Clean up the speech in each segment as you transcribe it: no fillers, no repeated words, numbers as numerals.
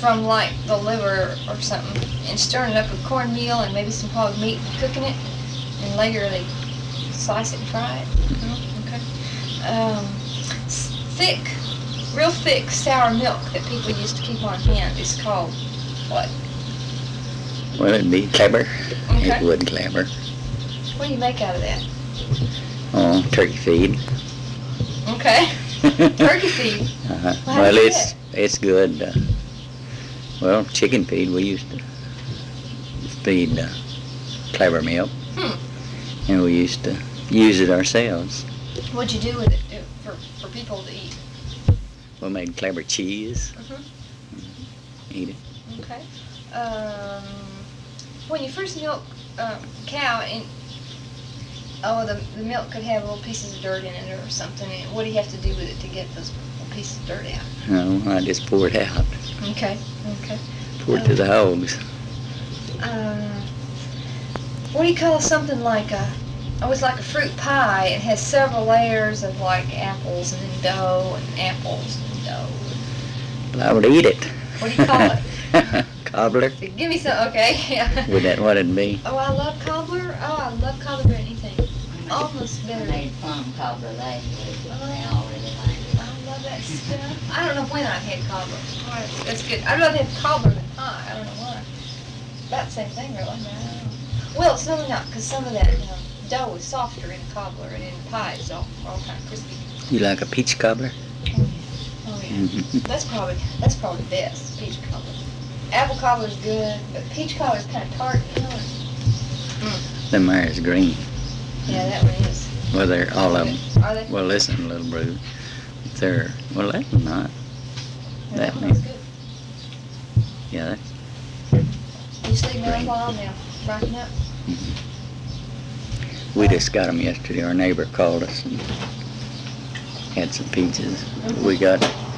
from like the liver or something and stirring it up with cornmeal and maybe some hog meat and cooking it, and later they slice it and fry it. Okay. Thick, real thick sour milk that people used to keep on hand is called what? Well, it'd be clabber. Okay. It would clabber. What do you make out of that? Oh, turkey feed. Okay. Turkey feed. Uh-huh. Well, it's good. Well, chicken feed, we used to feed clabber milk, and we used to use it ourselves. What'd you do with it for people to eat? We made clabber cheese. Eat it. Okay. When you first milk cow, and the milk could have little pieces of dirt in it or something. And what do you have to do with it to get those little pieces of dirt out? No, I just pour it out. Okay. Pour it to the hogs. What do you call something like it's like a fruit pie. It has several layers of like apples and then dough and apples and dough. Well, I would eat it. What do you call it? Cobbler. Give me some, okay. Yeah. Would that what it'd be? Oh, I love cobbler. Oh, I love cobbler for anything. Almost better. I made plum cobbler last week. They all really liked it. I love that stuff. I don't know when I've had cobbler. Oh, that's good. I'd rather have cobbler than pie. I don't know why. About the same thing, really. I don't know. Well, it's really not, because some of that dough is softer in cobbler, and in pie it's all kind of crispy. You like a peach cobbler? Oh yeah. That's probably the best, peach cobbler. Apple cobbler's good, but peach cobbler's kind of tart in color. Them there is green. Yeah, that one is. Well, they're all of them. Are they? Well, listen, little brood. Well, that one not. Yeah, That one's one. good. Yeah, You just leave them alone now, ripen up. we just got them yesterday. Our neighbor called us and had some peaches. We got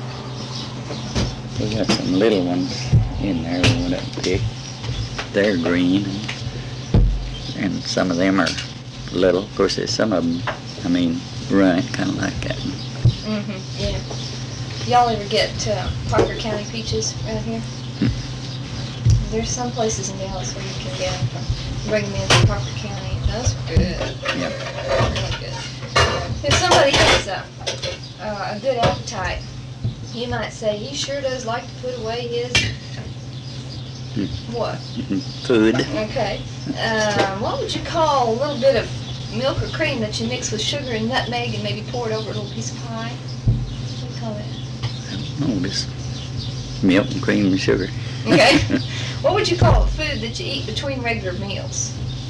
some little ones in there we went up and picked. They're green, and some of them are little. Of course, there's some of them, running, kind of like that. Yeah. Y'all ever get Parker County peaches right here? There's some places in Dallas where you can get them bring them in from Parker County. Those are good. Yeah. Really good. If somebody has a good appetite, you might say he sure does like to put away his what? Food. Okay. What would you call a little bit of milk or cream that you mix with sugar and nutmeg and maybe pour it over a little piece of pie? What do you call that? Oh, just milk and cream and sugar. Okay. What would you call a food that you eat between regular meals?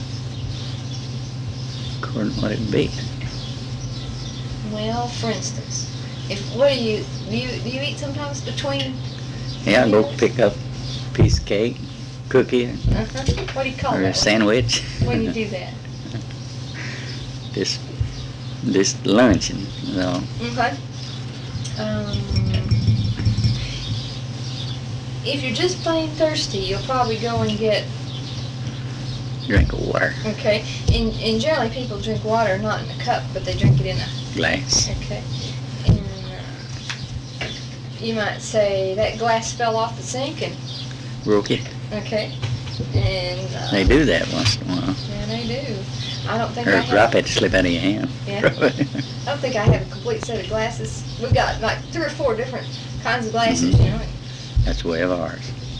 According to what it'd be. Well, for instance, do you eat sometimes between? Yeah, I go meals? pick up a piece of cake, cookie, What do you call or that? a sandwich. When you do that? Just luncheon, Okay. If you're just plain thirsty, you'll probably go and get. Drink of water, Okay. And generally people drink water not in a cup, but they drink it in a. glass. Okay. And you might say that glass fell off the sink and. Broke it. Okay. And. They do that once in a while. Yeah, they do. I don't think Or I a have. drop had to slip out of your hand. Yeah. I don't think I have a complete set of glasses. We've got like 3 or 4 different kinds of glasses, you know. That's the way of ours.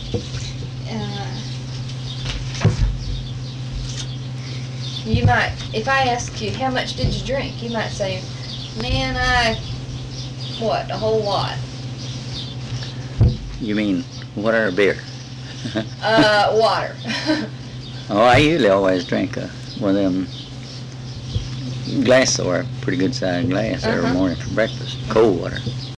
You might, if I ask you how much did you drink, you might say, man, a whole lot. You mean water or beer? Water. Oh, I usually always drink one of them glasses, or a pretty good sized glass every morning for breakfast. Cold water.